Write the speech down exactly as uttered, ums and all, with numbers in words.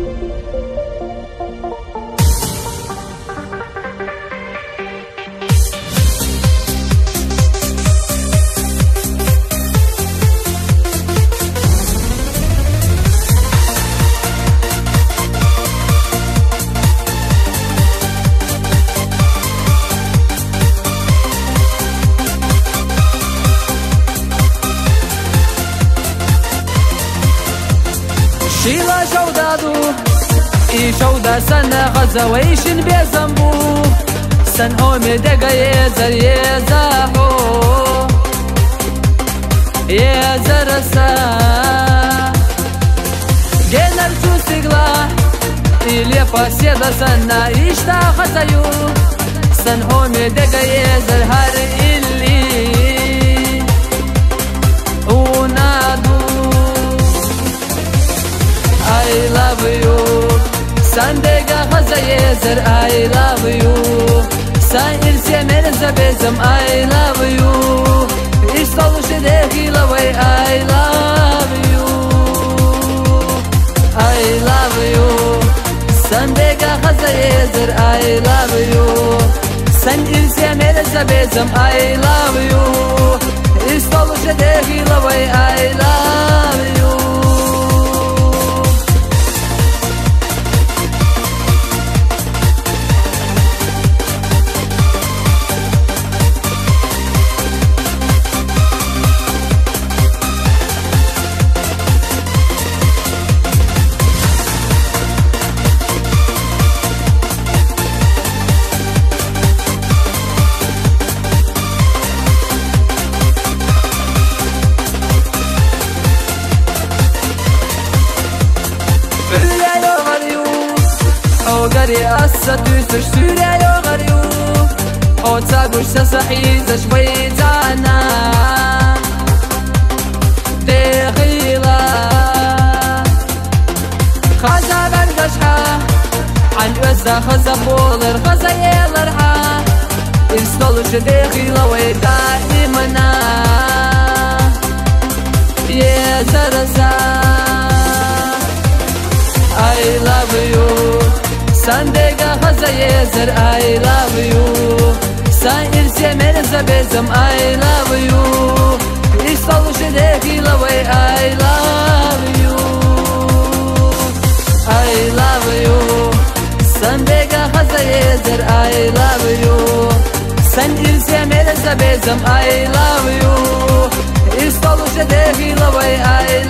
شيلا شودادو اي شودا سنة غزويشن بيزنبو سن اومي دقا يزر يزاحو يزر سا جينا رجو سيقلا إلي فاسيدا سنة إشتا خزيو سن اومي دقا يزر هار إلي ونادو I love you Sandega Khazayezer I love you San irse merza bezam I love you Ishtalu shedeki laway I love you I love you Sandega Khazayezer I love you San irse merza bezam I love you Ishtalu shedeki laway I love you قري أسد سوريا يغريو أو تاقوش تسحيز شوي تانا دخيلة خزا بردشحة عن وزا خزا بولر خزا يلرحة إرسلوش دخيلة ويدائمنا يزرزا I love you Sandega Khazayezer I love you San irse merza bezam I love you Ishtalu shedeki laway I love you I love you Sandega Khazayezer I love you San irse merza bezam I love you Ishtalu shedeki laway I